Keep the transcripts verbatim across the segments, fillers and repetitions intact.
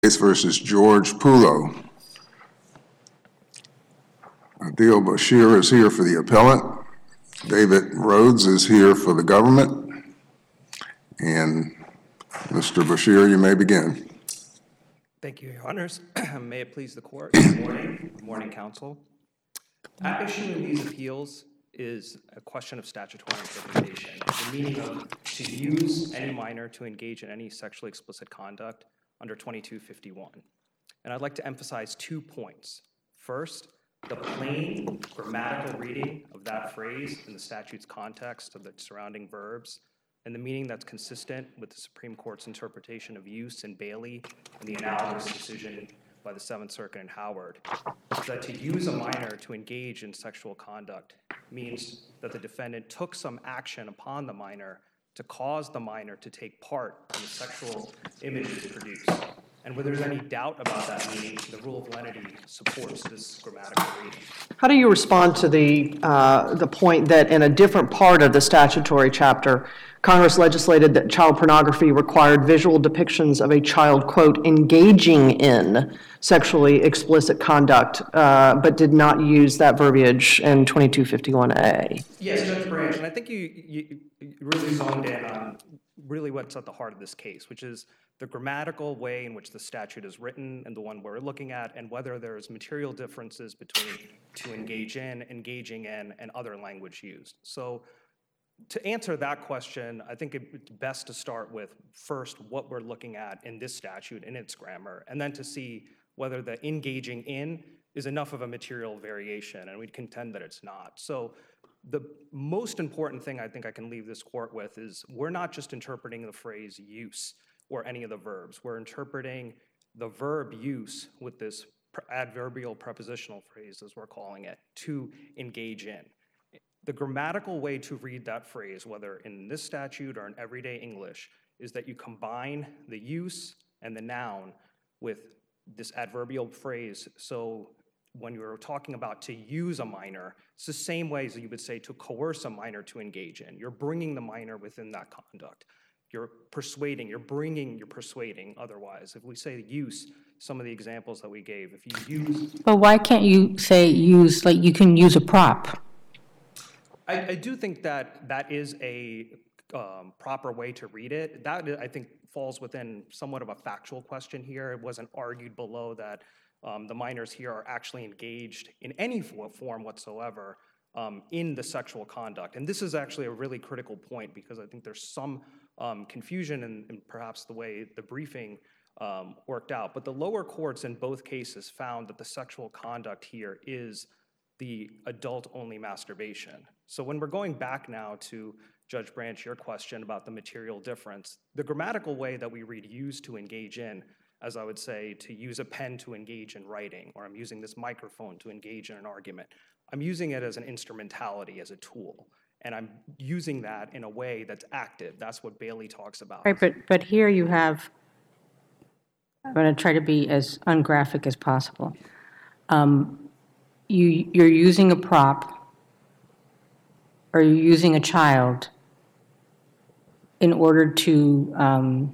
Versus George Pulo. Adil Bashir is here for the appellant. David Rhodes is here for the government. And Mister Bashir, you may begin. Thank you, Your Honors. May it please the Court. Good morning. Good morning, Counsel. At issue in these appeals is a question of statutory interpretation, the meaning of to use any minor to engage in any sexually explicit conduct under twenty-two fifty-one. And I'd like to emphasize two points. First, the plain grammatical reading of that phrase in the statute's context of the surrounding verbs, and the meaning that's consistent with the Supreme Court's interpretation of use in Bailey and the analogous decision by the Seventh Circuit in Howard, is that to use a minor to engage in sexual conduct means that the defendant took some action upon the minor to cause the minor to take part in the sexual images produced. And where there's any doubt about that meaning, the rule of lenity supports this grammatical reading. How do you respond to the uh, the point that in a different part of the statutory chapter, Congress legislated that child pornography required visual depictions of a child, quote, engaging in sexually explicit conduct, uh, but did not use that verbiage in twenty-two fifty-one A? Yes, Judge Branch, and I think you, you, you really zoned in on really what's at the heart of this case, which is the grammatical way in which the statute is written and the one we're looking at, and whether there's material differences between to engage in, engaging in, and other language used. So to answer that question, I think it's best to start with first what we're looking at in this statute and its grammar, and then to see whether the engaging in is enough of a material variation, and we'd contend that it's not. So the most important thing I think I can leave this court with is we're not just interpreting the phrase use or any of the verbs. We're interpreting the verb use with this adverbial prepositional phrase, as we're calling it, to engage in. The grammatical way to read that phrase, whether in this statute or in everyday English, is that you combine the use and the noun with this adverbial phrase. So when you're talking about to use a minor, it's the same way as you would say to coerce a minor to engage in. You're bringing the minor within that conduct. You're persuading, you're bringing, you're persuading otherwise. If we say use, some of the examples that we gave, if you use... But why can't you say use, like you can use a prop? I, I do think that that is a um, proper way to read it. That, I think, falls within somewhat of a factual question here. It wasn't argued below that um, the minors here are actually engaged in any form whatsoever um, in the sexual conduct. And this is actually a really critical point because I think there's some um, confusion in, in perhaps the way the briefing um, worked out. But the lower courts in both cases found that the sexual conduct here is the adult-only masturbation. So when we're going back now to Judge Branch, your question about the material difference, the grammatical way that we read use to engage in, as I would say, to use a pen to engage in writing, or I'm using this microphone to engage in an argument, I'm using it as an instrumentality, as a tool. And I'm using that in a way that's active. That's what Bailey talks about. Right, but, but here you have, I'm going to try to be as ungraphic as possible. Um, you, you're using a prop, or you're using a child in order to um,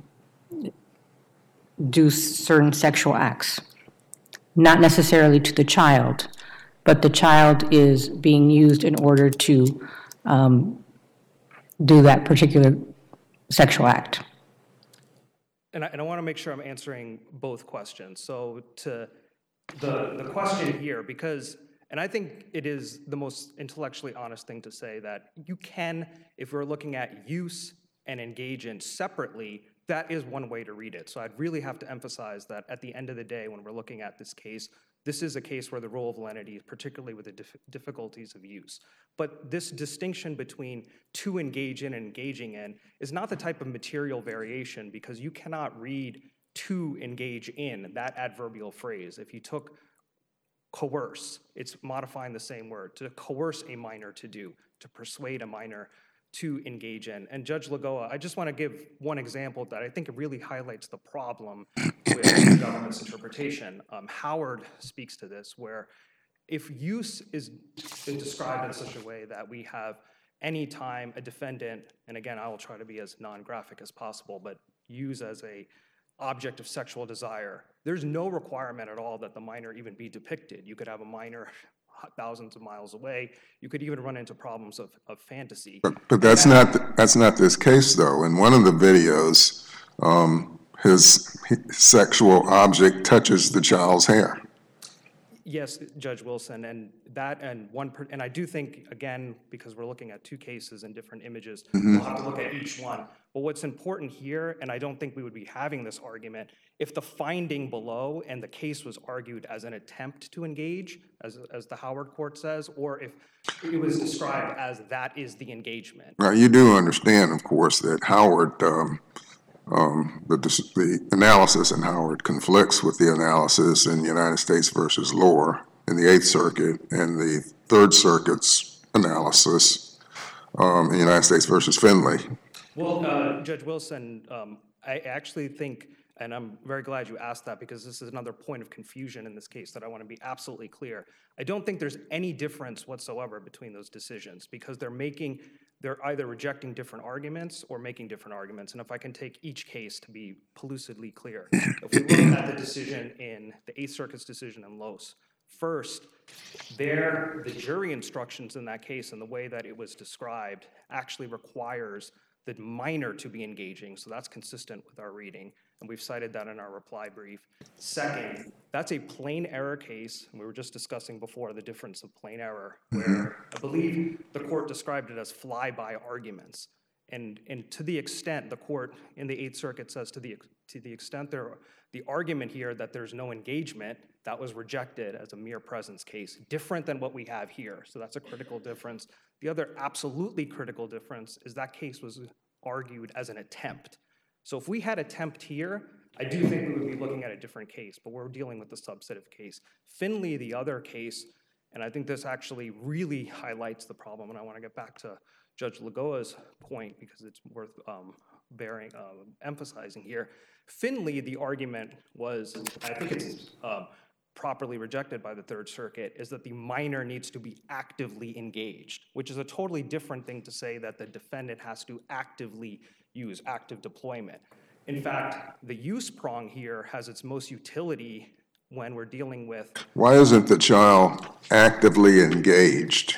do certain sexual acts. Not necessarily to the child, but the child is being used in order to um, do that particular sexual act. And I, and I want to make sure I'm answering both questions. So to the, the question here, because, and I think it is the most intellectually honest thing to say that you can, if we're looking at use and engage in separately, that is one way to read it. So I'd really have to emphasize that at the end of the day, when we're looking at this case, this is a case where the rule of lenity, particularly with the dif difficulties of use. But this distinction between to engage in and engaging in is not the type of material variation, because you cannot read to engage in, that adverbial phrase. If you took coerce, it's modifying the same word, to coerce a minor to do, to persuade a minor to engage in. And Judge Lagoa, I just want to give one example that I think really highlights the problem with the government's interpretation. Um, Howard speaks to this, where if use is, is described in such a way that we have any time a defendant, and again, I will try to be as non-graphic as possible, but use as a object of sexual desire, there's no requirement at all that the minor even be depicted. You could have a minor thousands of miles away. You could even run into problems of, of fantasy. But, but that's not that's not this case, though. In one of the videos, um, his, his sexual object touches the child's hair. Yes, Judge Wilson, and that and one, per, and I do think, again, because we're looking at two cases and different images, mm-hmm. we'll have to look at each one. But what's important here, and I don't think we would be having this argument, if the finding below and the case was argued as an attempt to engage, as, as the Howard court says, or if it was described as that is the engagement. Now, you do understand, of course, that Howard, um, um, the, the analysis in Howard conflicts with the analysis in United States versus Lohr in the Eighth Circuit and the Third Circuit's analysis um, in United States versus Finley. Well, uh, Judge Wilson, um, I actually think, and I'm very glad you asked that because this is another point of confusion in this case that I want to be absolutely clear. I don't think there's any difference whatsoever between those decisions because they're making, they're either rejecting different arguments or making different arguments. And if I can take each case to be pellucidly clear, if we look at the decision in the Eighth Circuit's decision in Los, first, there, the jury instructions in that case and the way that it was described actually requires the minor to be engaging, so that's consistent with our reading, and we've cited that in our reply brief. Second, that's a plain error case, and we were just discussing before the difference of plain error, where I believe the court described it as flyby arguments, and and to the extent the court in the Eighth Circuit says to the to the extent there the argument here that there's no engagement, that was rejected as a mere presence case, different than what we have here. So that's a critical difference. The other absolutely critical difference is that case was argued as an attempt. So if we had attempt here, I do think we would be looking at a different case, but we're dealing with the substantive case. Finley, the other case, and I think this actually really highlights the problem, and I want to get back to Judge Lagoa's point because it's worth um, bearing, uh, emphasizing here. Finley, the argument was, I think it's um, properly rejected by the Third Circuit, is that the minor needs to be actively engaged, which is a totally different thing to say that the defendant has to actively use active deployment. In fact, the use prong here has its most utility when we're dealing with... Why isn't the child actively engaged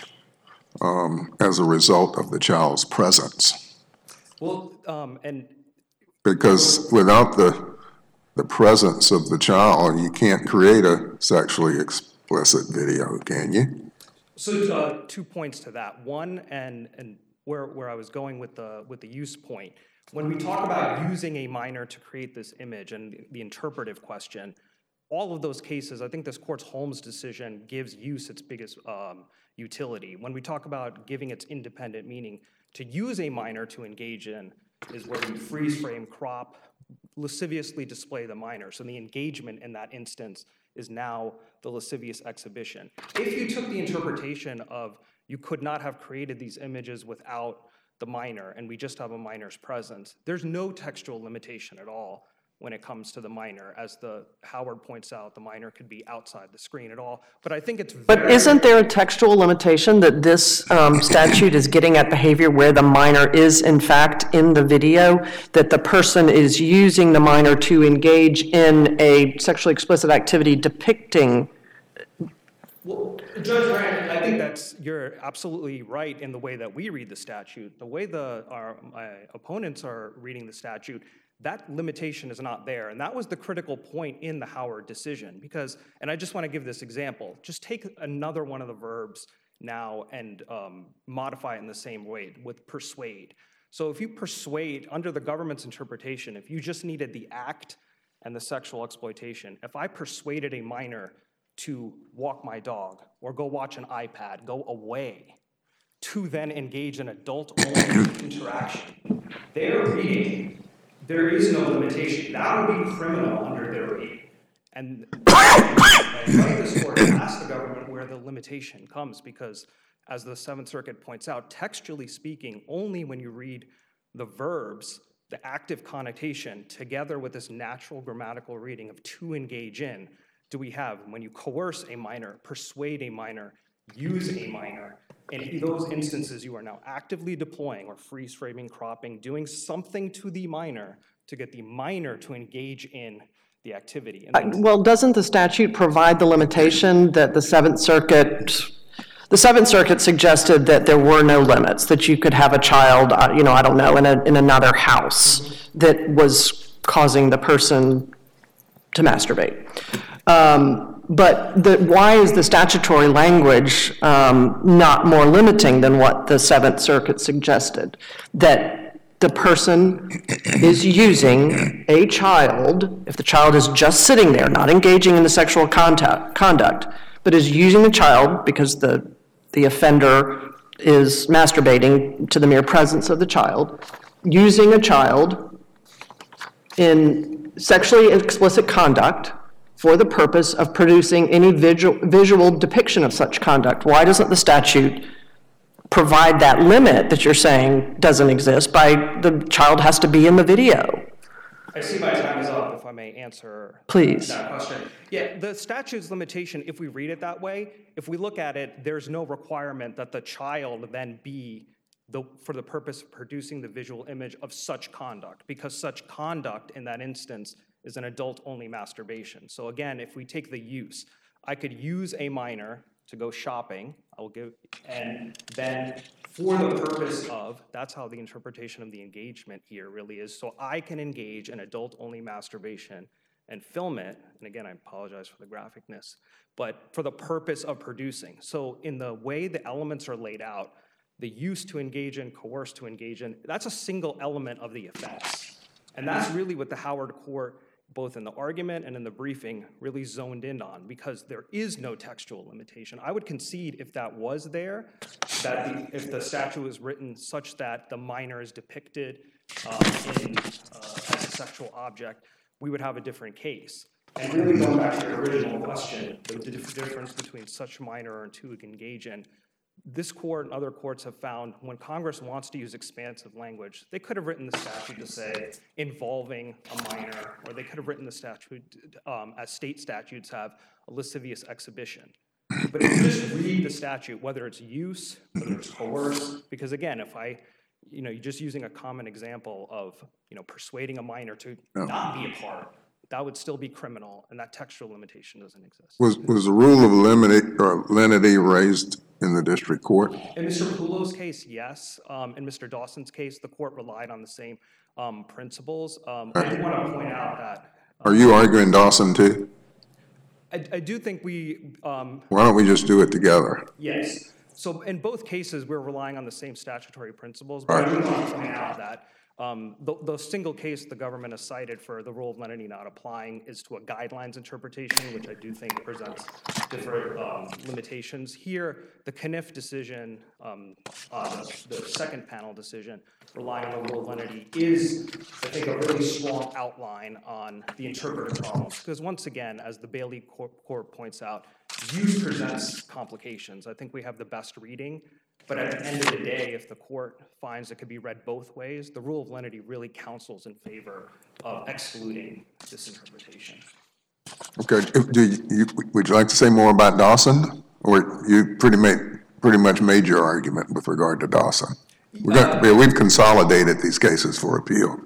um, as a result of the child's presence? Well, um, and... Because without the the presence of the child, you can't create a sexually explicit video, can you? So uh, two points to that. One, and and where where I was going with the with the use point, when we talk about using a minor to create this image and the, the interpretive question, all of those cases, I think this court's Holmes decision gives use its biggest um, utility. When we talk about giving its independent meaning, to use a minor to engage in is where you freeze frame, crop, lasciviously display the minor. So the engagement in that instance is now the lascivious exhibition. If you took the interpretation of you could not have created these images without the minor and we just have a minor's presence, there's no textual limitation at all when it comes to the minor. As the Howard points out, the minor could be outside the screen at all. But I think it's very... But isn't there a textual limitation that this um, statute is getting at behavior where the minor is, in fact, in the video, that the person is using the minor to engage in a sexually explicit activity depicting... Well, Judge Grant, I think that's, you're absolutely right in the way that we read the statute. The way the our my opponents are reading the statute, that limitation is not there. And that was the critical point in the Howard decision because, and I just want to give this example, just take another one of the verbs now and um, modify it in the same way with persuade. So if you persuade, under the government's interpretation, if you just needed the act and the sexual exploitation, if I persuaded a minor to walk my dog or go watch an iPad, go away, to then engage in adult-only interaction, they're reading. There is no limitation. That would be criminal under their reading. And I invite this court to ask the government where the limitation comes because, as the Seventh Circuit points out, textually speaking, only when you read the verbs, the active connotation, together with this natural grammatical reading of to engage in, do we have, when you coerce a minor, persuade a minor, use a minor, in those instances, you are now actively deploying or freeze framing, cropping, doing something to the minor to get the minor to engage in the activity. And then, Well, doesn't the statute provide the limitation that the Seventh Circuit, the Seventh Circuit suggested that there were no limits, that you could have a child, uh, you know, I don't know, in a, in another house that was causing the person to masturbate. Um, but the, why is the statutory language um, not more limiting than what the Seventh Circuit suggested? That the person is using a child, if the child is just sitting there, not engaging in the sexual contact, conduct, but is using the child because the, the offender is masturbating to the mere presence of the child, using a child in sexually explicit conduct for the purpose of producing any visual, visual depiction of such conduct. Why doesn't the statute provide that limit that you're saying doesn't exist by the child has to be in the video? I see my time is up, if I may answer Please. that question. Yeah, the statute's limitation, if we read it that way, if we look at it, there's no requirement that the child then be the, for the purpose of producing the visual image of such conduct, because such conduct in that instance is an adult-only masturbation. So again, if we take the use, I could use a minor to go shopping, I will give, and then for the purpose of, that's how the interpretation of the engagement here really is. So I can engage in adult-only masturbation and film it, and again, I apologize for the graphicness, but for the purpose of producing. So in the way the elements are laid out, the use to engage in, coerce to engage in, that's a single element of the offense. And that's really what the Howard Court, both in the argument and in the briefing, really zoned in on, because there is no textual limitation. I would concede if that was there, that the, if the statute was written such that the minor is depicted uh, in, uh, as a sexual object, we would have a different case. And really going back to your original question, the, the difference between such minor and to engage in, this court and other courts have found when Congress wants to use expansive language, they could have written the statute to say involving a minor, or they could have written the statute, um, as state statutes have, a lascivious exhibition. But if you just read the statute, whether it's use, whether it's coerce, because again, if I, you know, you're just using a common example of, you know, persuading a minor to not be a part, that would still be criminal, and that textual limitation doesn't exist. Was, was the rule of lenity, or lenity raised in the district court? In Mister Pulo's case, yes. Um, in Mister Dawson's case, the court relied on the same um, principles. Um, I do want to point out that. Are you arguing Dawson too? I, I do think we. Um, Why don't we just do it together? yes. So in both cases, we're relying on the same statutory principles. But I do want to point out that um, the, the single case the government has cited for the rule of lenity not applying is to a guidelines interpretation, which I do think presents different um, limitations. Here, the Caniff decision, um, uh, the, the second panel decision, relying on the rule of lenity is, I think, a really strong outline on the interpretive problems. Because once again, as the Bailey Court, Court points out, use presents complications. I think we have the best reading. But at the end of the day, if the court finds it could be read both ways, the rule of lenity really counsels in favor of excluding this interpretation. Okay, do you, you, would you like to say more about Dawson? Or you pretty, made, pretty much made your argument with regard to Dawson? We're gonna, we've consolidated these cases for appeal.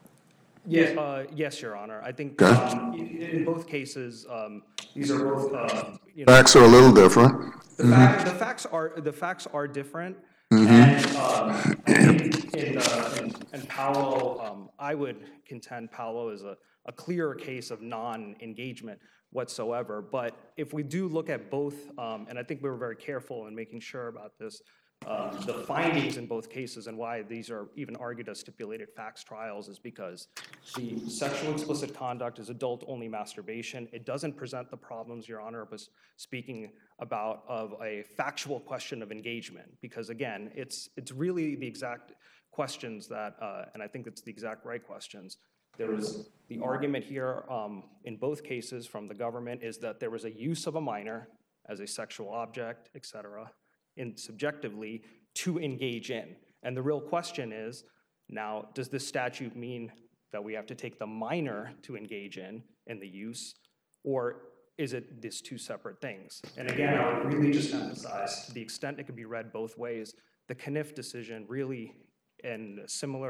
Yes, uh, yes, Your Honor. I think Okay. um, in, in both cases, um, these are both. Uh, you know, Facts are a little different. the, fact, the facts are the facts are different, and um, I think in, uh, in, in Paolo, um, I would contend Paolo is a, a clearer case of non-engagement whatsoever. But if we do look at both, um, and I think we were very careful in making sure about this. Um, the findings in both cases and why these are even argued as stipulated facts trials is because the sexual explicit conduct is adult-only masturbation. It doesn't present the problems Your Honor was speaking about of a factual question of engagement, because again, it's it's really the exact questions that, uh, and I think it's the exact right questions. There was the argument here um, in both cases from the government is that there was a use of a minor as a sexual object, et cetera, in subjectively to engage in. And the real question is, now, does this statute mean that we have to take the minor to engage in, in the use, or is it these two separate things? And again, I would really just emphasize, to the extent it could be read both ways, the Caniff decision really, and similar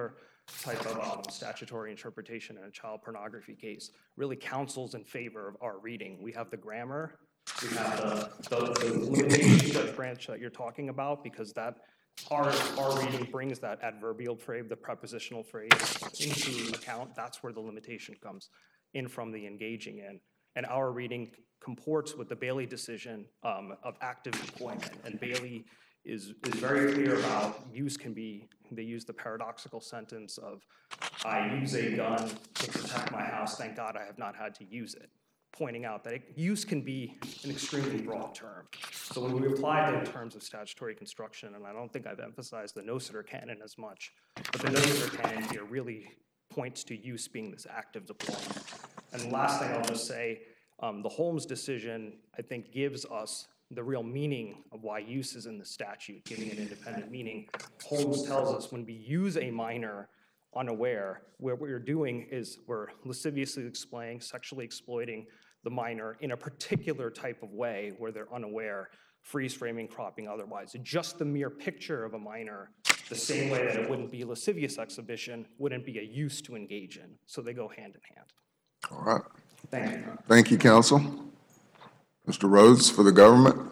type of um, statutory interpretation in a child pornography case really counsels in favor of our reading. We have the grammar, we have the, the, the limitations Judge Branch that you're talking about, because that our, our reading brings that adverbial phrase, the prepositional phrase, into account. That's where the limitation comes in from the engaging in. And our reading comports with the Bailey decision um, of active deployment. And Bailey is, is very clear about use can be, they use the paradoxical sentence of, I use a gun to protect my house, thank God I have not had to use it, pointing out that it, use can be an extremely broad term. So when we apply it in terms of statutory construction, and I don't think I've emphasized the no-sitter canon as much, but the no-sitter canon here really points to use being this active deployment. And the last thing I'll just say, um, the Holmes decision, I think, gives us the real meaning of why use is in the statute, giving an independent meaning. Holmes tells us when we use a minor unaware, what we're doing is we're lasciviously displaying, sexually exploiting the minor in a particular type of way where they're unaware, freeze framing, cropping, otherwise. Just the mere picture of a minor, the same way that it wouldn't be lascivious exhibition, wouldn't be a use to engage in. So they go hand in hand. All right. Thank you. Thank you, counsel. Mister Rhodes for the government.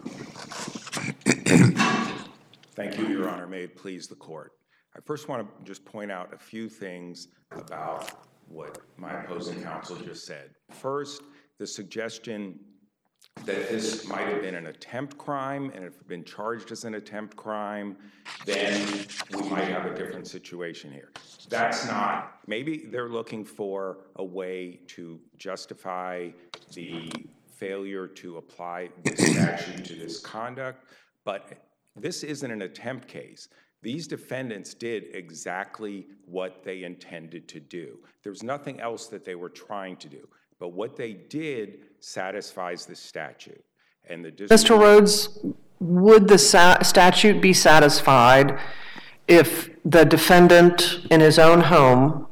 Thank you, Your Honor. May it please the court. I first want to just point out a few things about what my opposing counsel just said. First, the suggestion that this might have been an attempt crime, and if it had been charged as an attempt crime, then we might have a different situation here. That's not, maybe they're looking for a way to justify the failure to apply this statute to this conduct, but this isn't an attempt case. These defendants did exactly what they intended to do. There's nothing else that they were trying to do, but what they did satisfies the statute. And the district- Mister Rhodes, would the sa- statute be satisfied if the defendant in his own home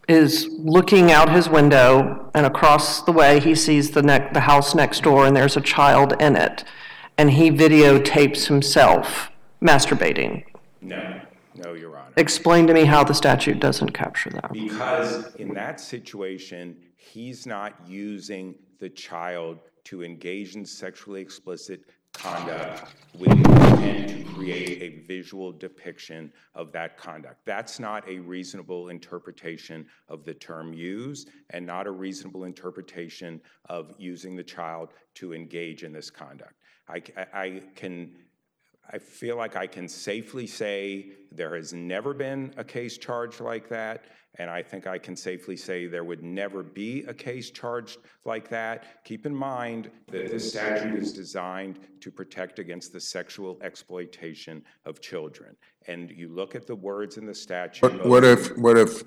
is looking out his window and across the way he sees the, ne- the house next door and there's a child in it, and he videotapes himself masturbating? No, no, Your Honor. Explain to me how the statute doesn't capture that. Because in that situation, he's not using the child to engage in sexually explicit conduct with intent to create a visual depiction of that conduct. That's not a reasonable interpretation of the term used, and not a reasonable interpretation of using the child to engage in this conduct. I, I, I can, I feel like I can safely say there has never been a case charged like that, and I think I can safely say there would never be a case charged like that. Keep in mind that this statute is designed to protect against the sexual exploitation of children. And you look at the words in the statute. What, what if, what if,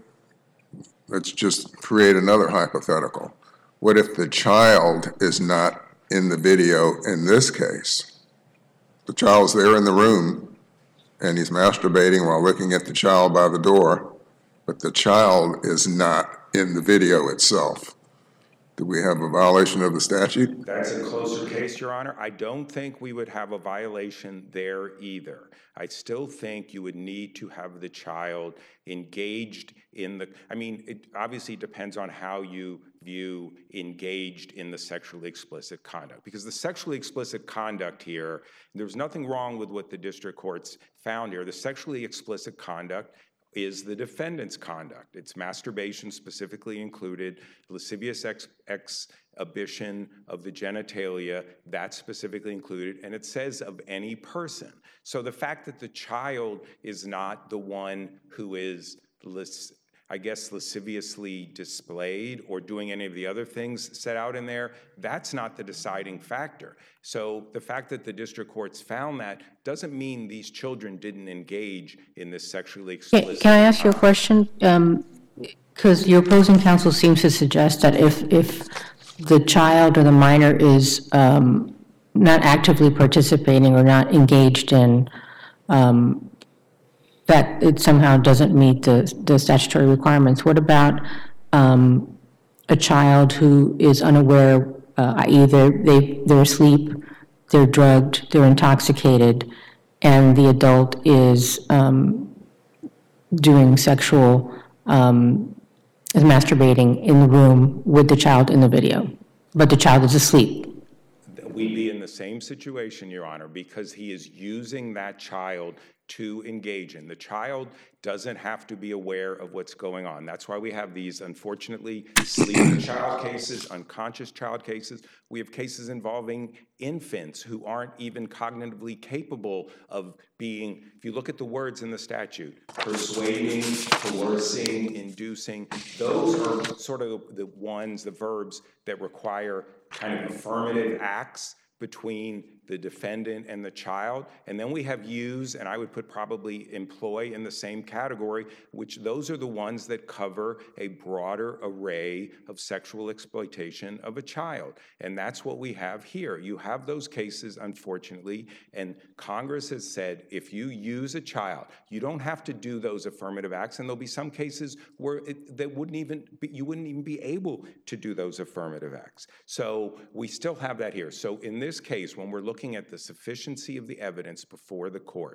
let's just create another hypothetical. What if the child is not in the video in this case? The child's there in the room, and he's masturbating while looking at the child by the door, but the child is not in the video itself. Do we have a violation of the statute? That's a closer case, Your Honor. I don't think we would have a violation there either. I still think you would need to have the child engaged in the, I mean, it obviously depends on how you view engaged in the sexually explicit conduct. Because the sexually explicit conduct here, there's nothing wrong with what the district courts found here. The sexually explicit conduct is the defendant's conduct. It's masturbation specifically included, lascivious ex exhibition of the genitalia, that's specifically included, and it says of any person. So the fact that the child is not the one who is, I guess, lasciviously displayed or doing any of the other things set out in there, that's not the deciding factor. So the fact that the district courts found that doesn't mean these children didn't engage in this sexually explicit. Can I ask you a question? Because um, your opposing counsel seems to suggest that if, if the child or the minor is um, not actively participating or not engaged in, um, that it somehow doesn't meet the, the statutory requirements. What about um, a child who is unaware, uh, that is they're, they, they're asleep, they're drugged, they're intoxicated, and the adult is um, doing sexual um, is masturbating in the room with the child in the video, but the child is asleep. We'd be in the same situation, Your Honor, because he is using that child to engage in. The child doesn't have to be aware of what's going on. That's why we have these, unfortunately, sleeping child cases, unconscious child cases. We have cases involving infants who aren't even cognitively capable of being, if you look at the words in the statute, persuading, coercing, inducing, those are sort of the ones, the verbs that require kind of affirmative acts between the defendant and the child. And then we have use, and I would put probably employ in the same category, which those are the ones that cover a broader array of sexual exploitation of a child. And that's what we have here. You have those cases, unfortunately, and Congress has said if you use a child, you don't have to do those affirmative acts, and there'll be some cases where it, that wouldn't even be, you wouldn't even be able to do those affirmative acts. So we still have that here. So in this case, when we're looking at the sufficiency of the evidence before the court,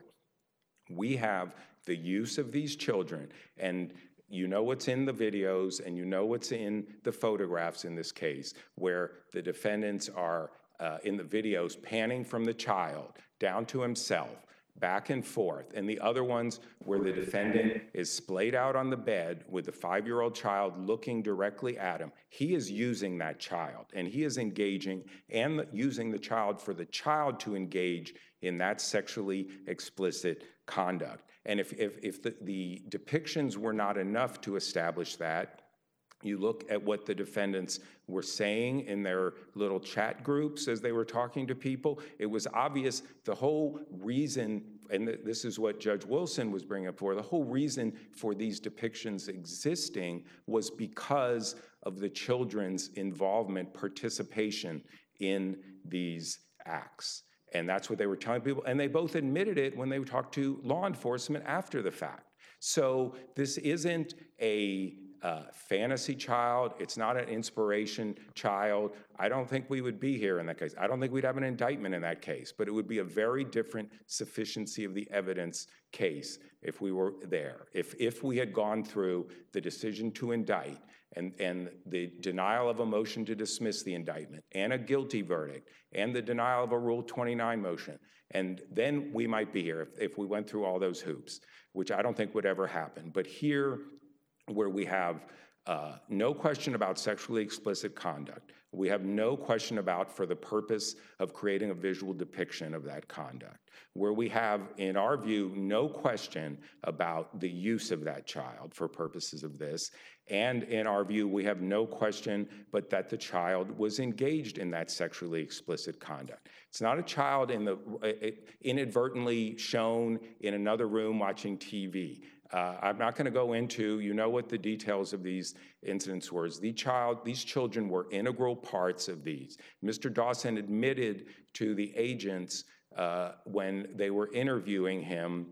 we have the use of these children, and you know what's in the videos and you know what's in the photographs in this case, where the defendants are uh, in the videos panning from the child down to himself, back and forth, and the other ones where the defendant is splayed out on the bed with the five-year-old child looking directly at him. He is using that child, and he is engaging and using the child for the child to engage in that sexually explicit conduct. And if, if, if the, the depictions were not enough to establish that, you look at what the defendants were saying in their little chat groups as they were talking to people. It was obvious the whole reason, and this is what Judge Wilson was bringing up for, the whole reason for these depictions existing was because of the children's involvement, participation in these acts. And that's what they were telling people. And they both admitted it when they talked to law enforcement after the fact. So this isn't a Uh, fantasy child. It's not an inspiration child. I don't think we would be here in that case. I don't think we'd have an indictment in that case, but it would be a very different sufficiency of the evidence case if we were there. If, if we had gone through the decision to indict and, and the denial of a motion to dismiss the indictment and a guilty verdict and the denial of a Rule twenty-nine motion, and then we might be here if, if we went through all those hoops, which I don't think would ever happen. But here, where we have uh, no question about sexually explicit conduct, we have no question about for the purpose of creating a visual depiction of that conduct, where we have, in our view, no question about the use of that child for purposes of this, and in our view, we have no question but that the child was engaged in that sexually explicit conduct. It's not a child in the uh, inadvertently shown in another room watching T V. Uh, I'm not going to go into, you know what the details of these incidents were. The child, these children were integral parts of these. Mister Dawson admitted to the agents uh, when they were interviewing him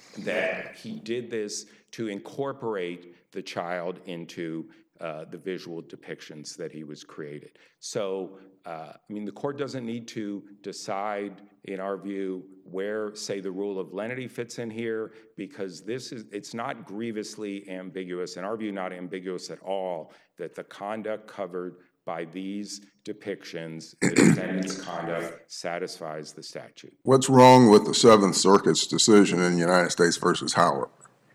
that he did this to incorporate the child into uh, the visual depictions that he was created. So, uh, I mean, the court doesn't need to decide, in our view, where, say, the rule of lenity fits in here, because this is, it's not grievously ambiguous, in our view, not ambiguous at all, that the conduct covered by these depictions, the defendant's conduct, satisfies the statute. What's wrong with the Seventh Circuit's decision in United States versus Howard?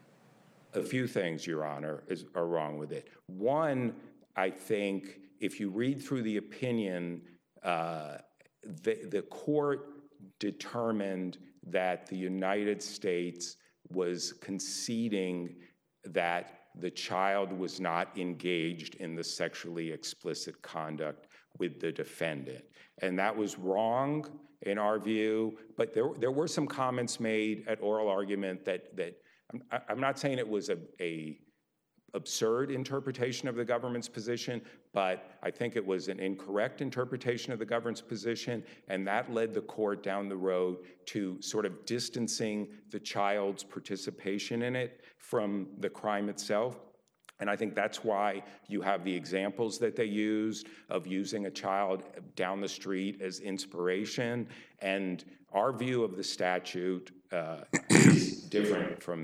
A few things, Your Honor, is, are wrong with it. One, I think, if you read through the opinion, uh, the, the court determined that the United States was conceding that the child was not engaged in the sexually explicit conduct with the defendant. And that was wrong in our view, but there, there were some comments made at oral argument that, that I'm, I'm not saying it was a, a absurd interpretation of the government's position, but I think it was an incorrect interpretation of the government's position, and that led the court down the road to sort of distancing the child's participation in it from the crime itself. And I think that's why you have the examples that they used of using a child down the street as inspiration. And our view of the statute uh, is different from that.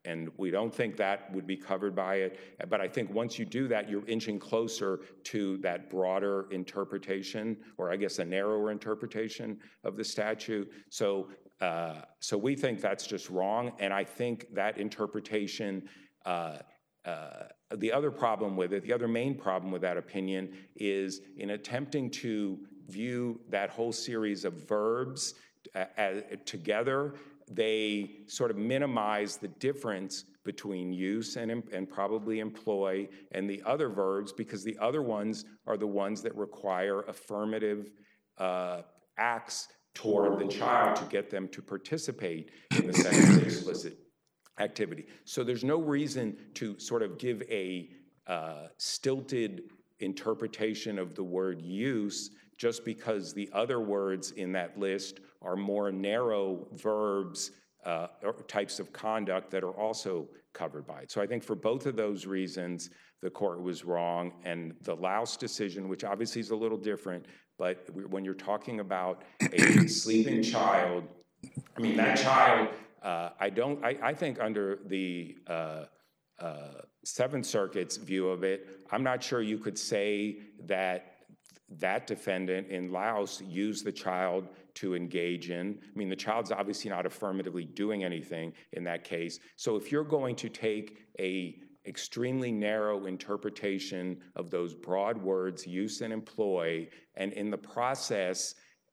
And we don't think that would be covered by it. But I think once you do that, you're inching closer to that broader interpretation, or I guess a narrower interpretation of the statute. So, uh, so we think that's just wrong. And I think that interpretation, uh, uh, the other problem with it, the other main problem with that opinion is in attempting to view that whole series of verbs uh, uh, together, they sort of minimize the difference between use and, and probably employ and the other verbs, because the other ones are the ones that require affirmative uh, acts toward the child to get them to participate in the sexually explicit activity. So there's no reason to sort of give a uh, stilted interpretation of the word use just because the other words in that list are more narrow verbs uh, or types of conduct that are also covered by it. So I think for both of those reasons, the court was wrong. And the Laos decision, which obviously is a little different, but when you're talking about a sleeping child, I mean, that child, uh, I don't, I, I think under the uh, uh, Seventh Circuit's view of it, I'm not sure you could say that that defendant in Laos used the child to engage in. I mean, the child's obviously not affirmatively doing anything in that case. So if you're going to take a extremely narrow interpretation of those broad words, use and employ, and in the process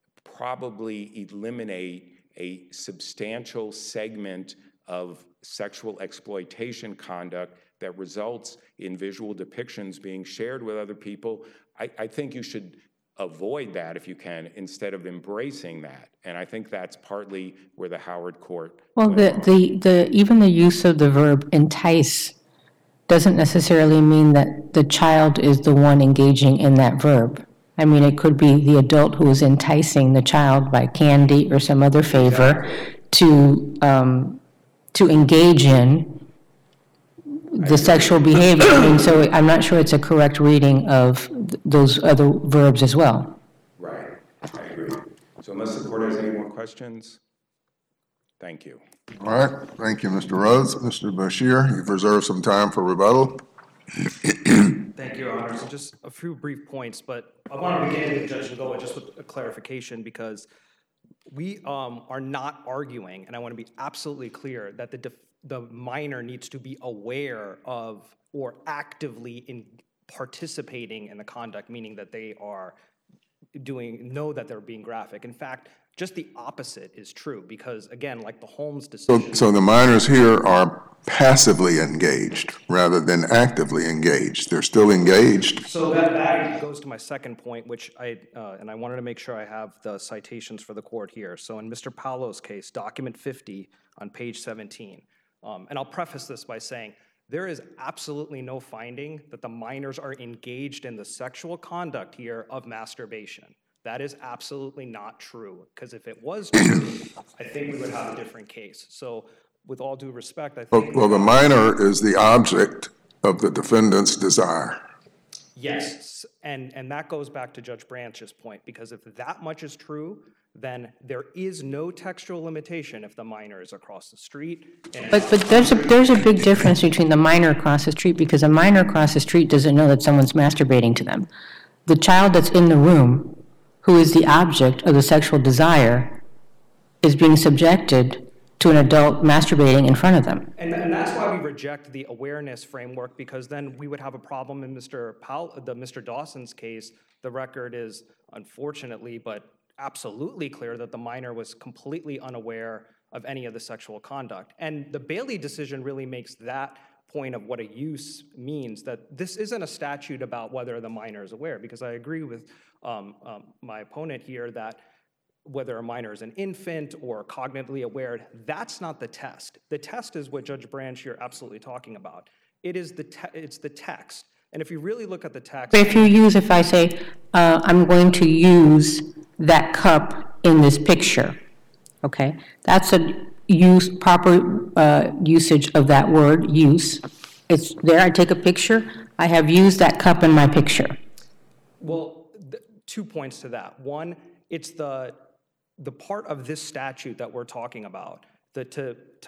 probably eliminate a substantial segment of sexual exploitation conduct that results in visual depictions being shared with other people, I, I think you should avoid that if you can, instead of embracing that. And I think that's partly where the Howard court. Well, the, the, the, even the use of the verb entice doesn't necessarily mean that the child is the one engaging in that verb. I mean, it could be the adult who is enticing the child by candy or some other favor to, um, to engage in the sexual behavior. I mean, so I'm not sure it's a correct reading of th- those other verbs as well. Right, I agree. So unless the court has any more questions, thank you. All right, thank you, Mister Rhodes. Mister Bashir, you've reserved some time for rebuttal. Thank you, Your Honor. So just a few brief points, but I want to begin, Judge Ngoa, just with a clarification, because we um, are not arguing, and I want to be absolutely clear, that the def- the minor needs to be aware of or actively in participating in the conduct, meaning that they are doing, know that they're being graphic. In fact, just the opposite is true, because again, like the Holmes So, decision. so the minors here are passively engaged rather than actively engaged. They're still engaged. So that, that goes to my second point, which I, uh, and I wanted to make sure I have the citations for the court here. So in Mister Paolo's case, document fifty on page seventeen, um, and I'll preface this by saying, there is absolutely no finding that the minors are engaged in the sexual conduct here of masturbation. That is absolutely not true, because if it was true, I think we would have a different case. So with all due respect, I Well, think— well, the minor is the object of the defendant's desire. Yes, and, and that goes back to Judge Branch's point, because if that much is true, then there is no textual limitation if the minor is across the street. And But, but there's a, there's a big difference between the minor across the street, because a minor across the street doesn't know that someone's masturbating to them. The child that's in the room, who is the object of the sexual desire, is being subjected to an adult masturbating in front of them. And, and that's why we reject the awareness framework, because then we would have a problem in Mister Powell, the Mister Dawson's case. The record is unfortunately, but absolutely clear that the minor was completely unaware of any of the sexual conduct. And the Bailey decision really makes that point of what a use means, that this isn't a statute about whether the minor is aware, because I agree with um, um, my opponent here that whether a minor is an infant or cognitively aware, that's not the test. The test is what Judge Branch you're absolutely talking about. It is the te- it's the text. And if you really look at the text— But if you use, if I say, uh, I'm going to use that cup in this picture, okay? That's a use, proper uh, usage of that word, use. It's there, I take a picture, I have used that cup in my picture. Well, th- two points to that. One, it's the the part of this statute that we're talking about, that to, to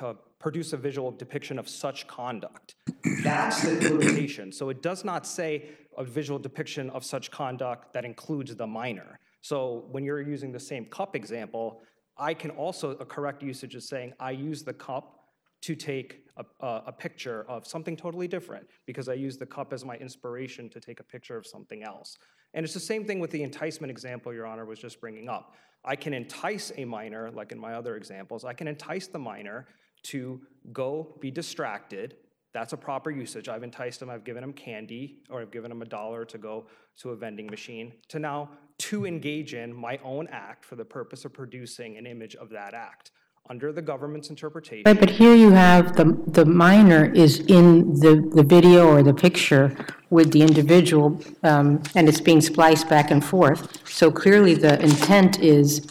produce a visual depiction of such conduct. That's the limitation. So it does not say a visual depiction of such conduct that includes the minor. So when you're using the same cup example, I can also, a correct usage is saying I use the cup to take a, a, a picture of something totally different because I use the cup as my inspiration to take a picture of something else. And it's the same thing with the enticement example Your Honor was just bringing up. I can entice a minor, like in my other examples, I can entice the minor to go be distracted. That's a proper usage. I've enticed him, I've given him candy, or I've given him a dollar to go to a vending machine, to now to engage in my own act for the purpose of producing an image of that act. Under the government's interpretation. Right, but here you have the, the minor is in the, the video or the picture with the individual, um, and it's being spliced back and forth. So clearly the intent is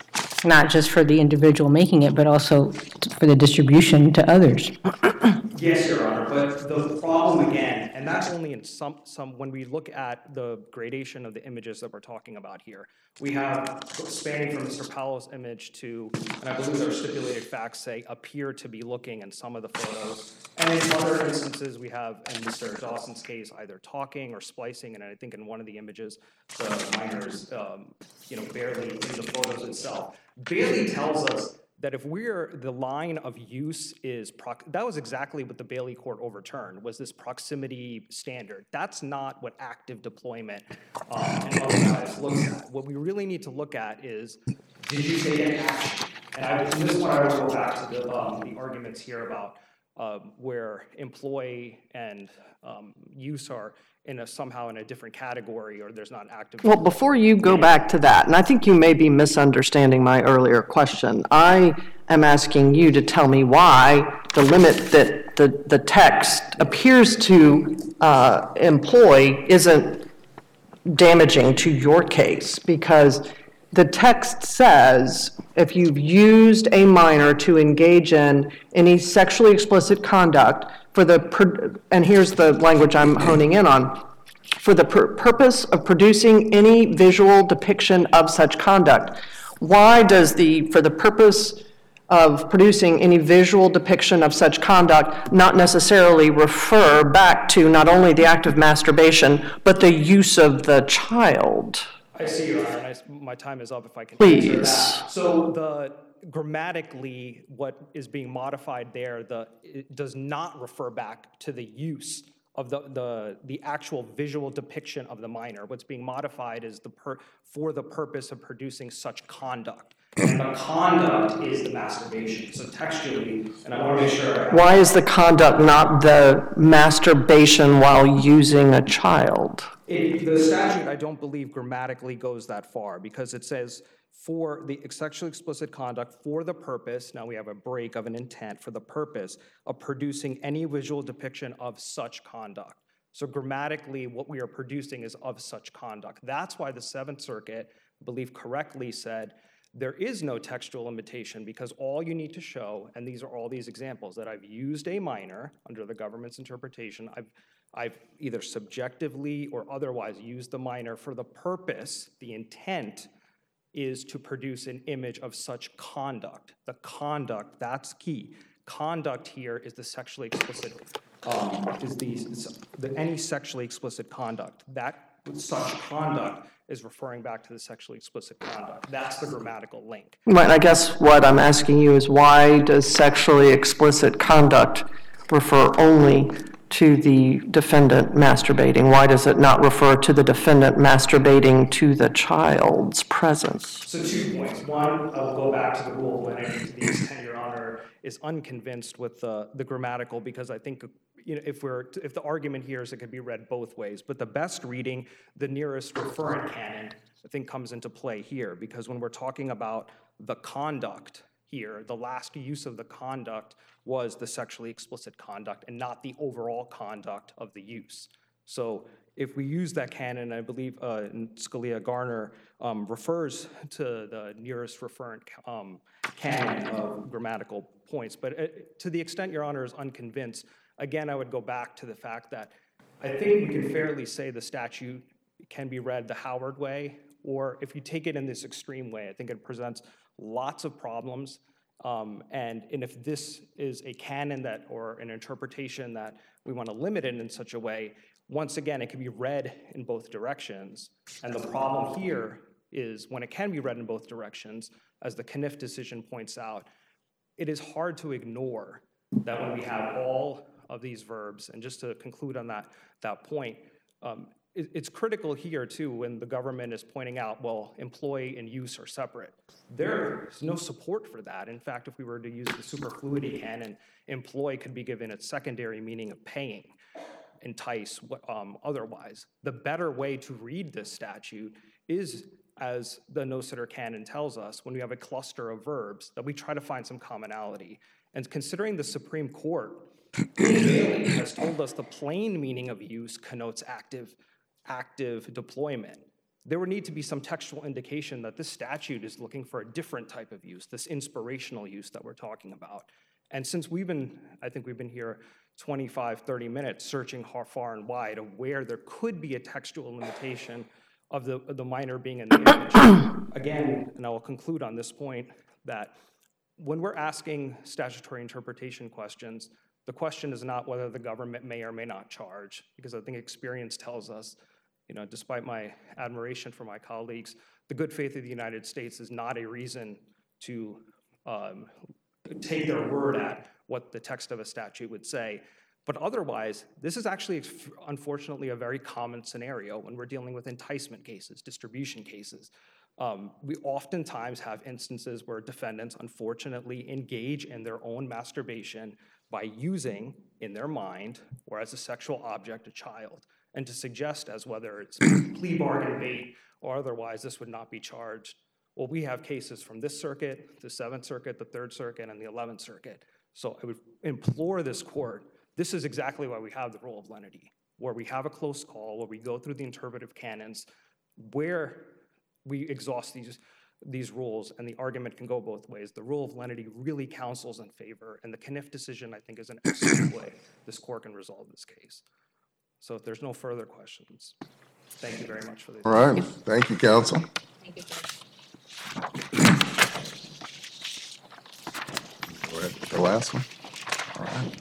not just for the individual making it, but also for the distribution to others. Yes, Your Honor, but the problem again, and that's only in some, some, when we look at the gradation of the images that we're talking about here, we have spanning from Mister Powell's image to, and I believe our stipulated facts say, appear to be looking in some of the photos. And in other instances, we have, in Mister Dawson's case, either talking or splicing, and I think in one of the images, the minor's, um, you know, barely in the photos itself. Bailey tells us that if we're, the line of use is, proc that was exactly what the Bailey court overturned, was this proximity standard. That's not what active deployment um, and otherwise looks at. What we really need to look at is, did you take an action? And, I, and this is why I would go back to the, um, the arguments here about um, where employee and um, use are in a, somehow in a different category, or there's not an active. Well, before you go back to that, and I think you may be misunderstanding my earlier question, I am asking you to tell me why the limit that the, the text appears to uh, employ isn't damaging to your case, because the text says if you've used a minor to engage in any sexually explicit conduct for the, and here's the language I'm honing in on, for the pur- purpose of producing any visual depiction of such conduct. Why does the, for the purpose of producing any visual depiction of such conduct not necessarily refer back to not only the act of masturbation, but the use of the child? I see, Your Honor, and I, my time is up if I can Please. answer that. So the grammatically, what is being modified there, the it does not refer back to the use of the, the, the actual visual depiction of the minor. What's being modified is the per, for the purpose of producing such conduct. And the conduct is the masturbation. So textually, and I want to make sure. I Why is the conduct not the masturbation while using a child? It, the statute, I don't believe, grammatically goes that far, because it says for the sexually explicit conduct for the purpose, now we have a break of an intent, for the purpose of producing any visual depiction of such conduct. So grammatically, what we are producing is of such conduct. That's why the Seventh Circuit, I believe correctly, said there is no textual limitation, because all you need to show, and these are all these examples, that I've used a minor under the government's interpretation, I've I've either subjectively or otherwise used the minor for the purpose, the intent is to produce an image of such conduct. The conduct, that's key. Conduct here is the sexually explicit, um, is the, the any sexually explicit conduct. That such conduct is referring back to the sexually explicit conduct. That's the grammatical link. Right, I guess what I'm asking you is, why does sexually explicit conduct refer only to the defendant masturbating? Why does it not refer to the defendant masturbating to the child's presence? So two points. One, I'll go back to the rule of lenity to the extent Your Honor is unconvinced with the, the grammatical, because I think, you know, if we're if the argument here is it could be read both ways, but the best reading, the nearest referent canon, I think comes into play here, because when we're talking about the conduct here, the last use of the conduct was the sexually explicit conduct and not the overall conduct of the use. So if we use that canon, I believe uh, Scalia Garner um, refers to the nearest referent um, canon of grammatical points. But uh, to the extent Your Honor is unconvinced, again, I would go back to the fact that I think we can fairly say the statute can be read the Howard way, or if you take it in this extreme way, I think it presents lots of problems Um, and, and if this is a canon that, or an interpretation that we want to limit it in such a way, once again, it can be read in both directions. And the problem here is when it can be read in both directions, as the Kniff decision points out, it is hard to ignore that when we have all of these verbs, and just to conclude on that, that point, um, it, it's critical here too when the government is pointing out, well, employ and use are separate. There's no support for that. In fact, if we were to use the superfluity canon, employ could be given its secondary meaning of paying, entice, um, otherwise. The better way to read this statute is, as the no-sitter canon tells us, when we have a cluster of verbs, that we try to find some commonality. And considering the Supreme Court has told us the plain meaning of use connotes active, active deployment, there would need to be some textual indication that this statute is looking for a different type of use, this inspirational use that we're talking about. And since we've been, I think we've been here twenty-five, thirty minutes searching far and wide of where there could be a textual limitation of the, of the minor being in the image. Again, and I will conclude on this point, that when we're asking statutory interpretation questions, the question is not whether the government may or may not charge, because I think experience tells us, you know, despite my admiration for my colleagues, the good faith of the United States is not a reason to um, take their word at what the text of a statute would say. But otherwise, this is actually, unfortunately, a very common scenario when we're dealing with enticement cases, distribution cases. Um, we oftentimes have instances where defendants, unfortunately, engage in their own masturbation by using, in their mind, or as a sexual object, a child. And to suggest as whether it's plea bargain bait or otherwise, this would not be charged. Well, we have cases from this circuit, the Seventh Circuit, the Third Circuit, and the Eleventh Circuit. So I would implore this court, this is exactly why we have the rule of lenity, where we have a close call, where we go through the interpretive canons, where we exhaust these, these rules, and the argument can go both ways. The rule of lenity really counsels in favor, and the Kniff decision, I think, is an excellent way this court can resolve this case. So if there's no further questions, thank you very much for this. All right, thank you, counsel. Thank you, Judge. Go ahead, the last one. All right.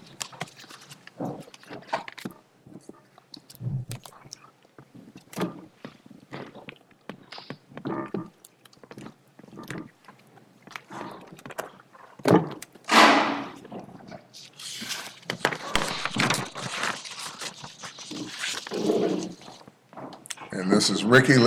And this is Ricky Lee.